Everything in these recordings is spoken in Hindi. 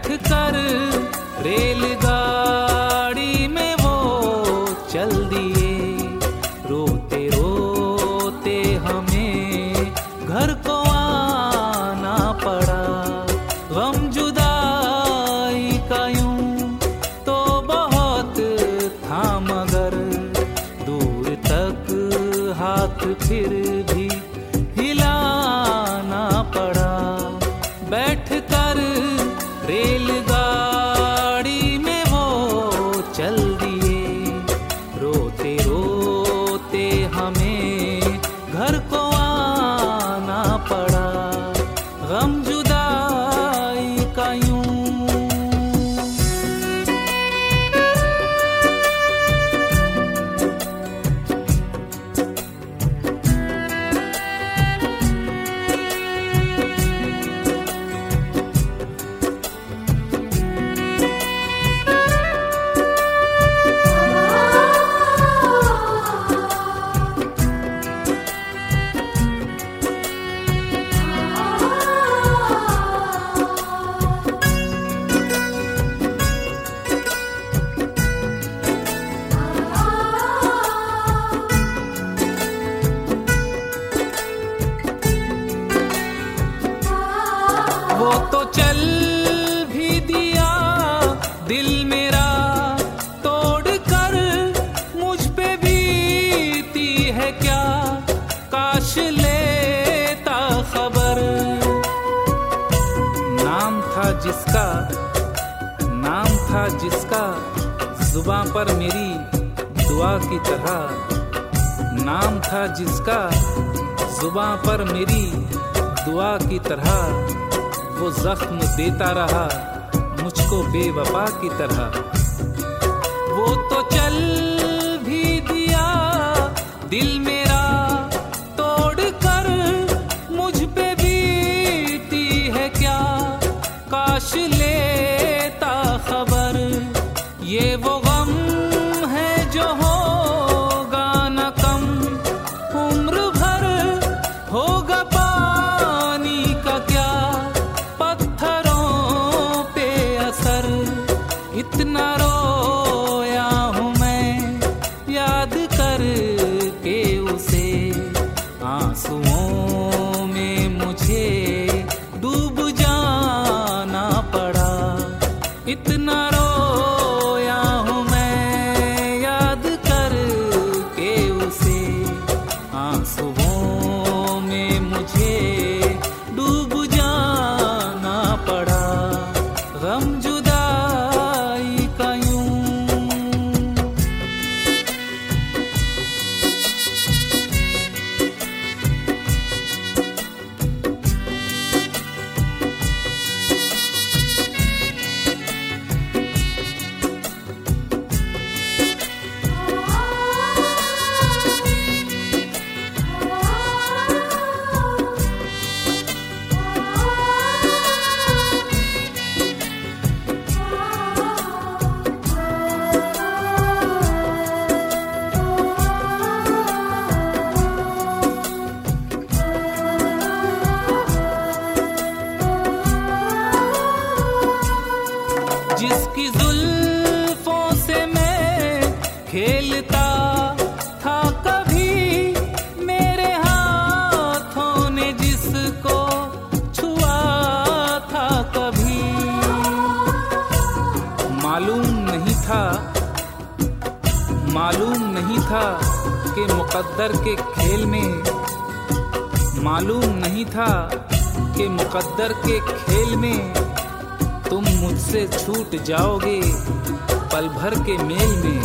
कर रेलगाड़ी में वो चल दिए। रोते रोते हमें घर को आना पड़ा। गम जुदाई का यूं तो बहुत था मगर दूर तक हाथ फिर भी हिलाना पड़ा। बैठ कर रेलगाड़ी में वो चल दिए। रोते रोते हमें घर को आना पड़ा। गम जुदाई का यूं। वो तो चल भी दिया दिल मेरा तोड़ कर। मुझ पे बीती है क्या काश लेता खबर। नाम था जिसका जुबां पर मेरी दुआ की तरह। नाम था जिसका जुबां पर मेरी दुआ की तरह। वो जख्म देता रहा मुझको बेवफा की तरह। वो तो चल भी दिया दिल मेरा तोड़ कर। मुझ पे बीती है क्या काश लेता खबर। ये वो गम है जो होगा न कम उम्र भर। होगा पानी का क्या इतना रोया हूँ मैं याद करके उसे। आंसुओं में मुझे डूब जाना पड़ा। इतना रोया हूँ मैं याद करके उसे। आंसुओं में मुझे डूब जाना पड़ा। गम जुदाई का यूं। जिसकी जुल्फों से मैं खेलता था कभी। मेरे हाथों ने जिसको छुआ था कभी। मालूम नहीं था कि मुकद्दर के खेल में। मालूम नहीं था कि मुकद्दर के खेल में तुम मुझसे छूट जाओगे पल भर के मेल में।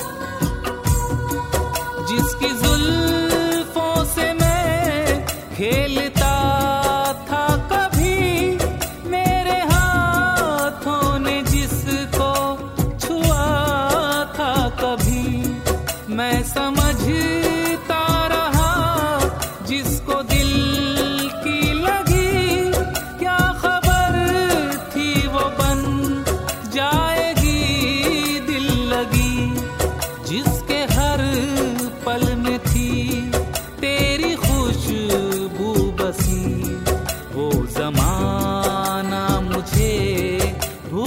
जिसकी जुल्फों से मैं खेलता था कभी। मेरे हाथों ने जिसको छुआ था कभी। मैं समझता रहा जिसको दिल की लगी। क्या खबर थी वो बन जाएगी दिल लगी। जिसके हर पल में थी तेरी खुशबू बसी। वो ज़माना मुझे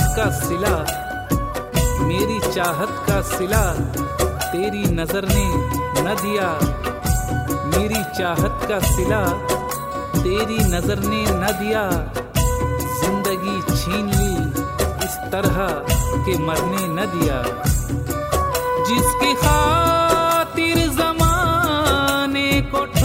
का सिला, मेरी चाहत का सिला तेरी नजर ने न दिया। मेरी चाहत का सिला तेरी नजर ने न दिया। जिंदगी छीन ली इस तरह के मरने न दिया। जिसकी खातिर ज़माने को